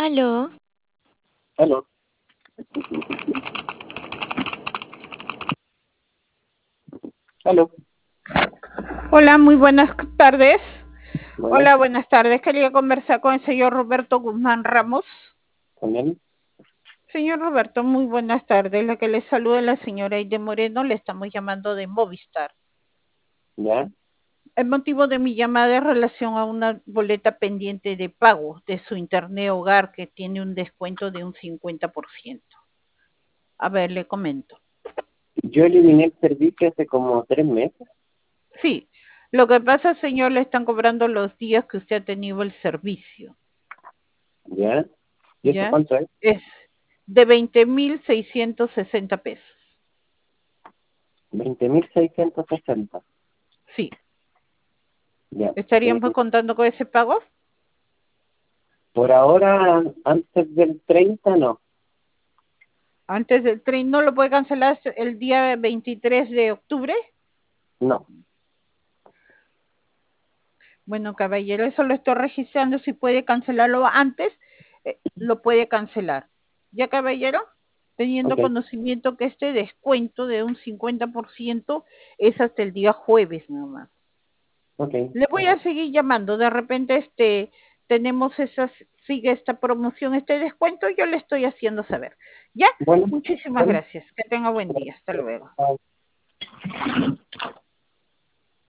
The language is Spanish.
Aló, Aló, aló. Hola, muy buenas tardes. Bueno, Hola, buenas tardes. Quería conversar con el señor Roberto Guzmán Ramos. también, Señor Roberto, muy buenas tardes. La que le saluda es la señora Aide Moreno. Le estamos llamando de Movistar. ya, El motivo de mi llamada es relación a una boleta pendiente de pago de su internet hogar que tiene un descuento de un 50%. A ver, le comento. yo eliminé el servicio hace como 3 meses, Sí, lo que pasa, señor, le están cobrando los días que usted ha tenido el servicio. ya. ¿Y eso ¿Ya? cuánto es? Es de 20.660 pesos. 20.660. Sí. Ya. ¿Estaríamos contando con ese pago? Por ahora, antes del 30 no. Antes del tren, ¿no lo puede cancelar el día 23 de octubre? No. Bueno, caballero, eso lo estoy registrando. Si puede cancelarlo antes, lo puede cancelar. ¿Ya, caballero? Teniendo Ok, conocimiento que este descuento de un 50% es hasta el día jueves nomás. ok. Le voy a seguir llamando. De repente, tenemos esas, sigue esta promoción, este descuento, yo le estoy haciendo saber. ¿Ya? Bueno, Muchísimas bueno. gracias. Que tenga buen día. Hasta luego.